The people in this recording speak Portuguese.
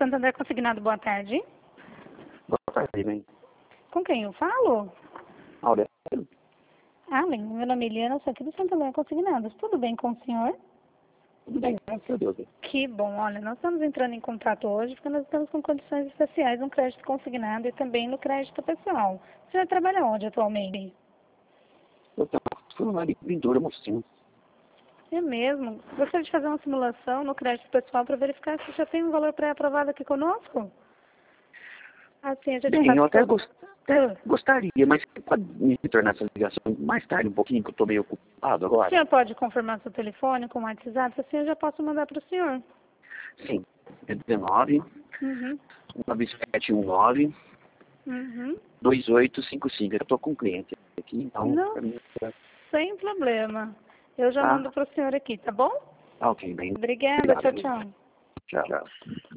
Santander Consignado, boa tarde. Boa tarde, bem. Com quem eu falo? Aurélio. Allen, meu nome é Eliana, eu sou aqui do Santander Consignados. Tudo bem com o senhor? Tudo bem, graças a Deus. Que bom, olha, nós estamos entrando em contato hoje porque nós estamos com condições especiais no crédito consignado e também no crédito pessoal. Você já trabalha onde atualmente? Eu tenho uma pintura, mocinho. É mesmo. Gostaria de fazer uma simulação no crédito pessoal para verificar se já tem um valor pré-aprovado aqui conosco? Assim, a gente Bem, faz eu até todo- gostaria, mas você pode me retornar essa ligação mais tarde um pouquinho, que eu estou meio ocupado O agora? senhor pode confirmar seu telefone com o WhatsApp? Assim eu já posso mandar para o senhor. Sim, é 19 Uhum. 9719 Uhum. 2855. Eu estou com um cliente aqui, então, Não, para mim, sem problema. Eu já tá? mando para o senhor aqui, tá bom? Tá ok, bem. Obrigada, tchau, Obrigado. tchau. Tchau.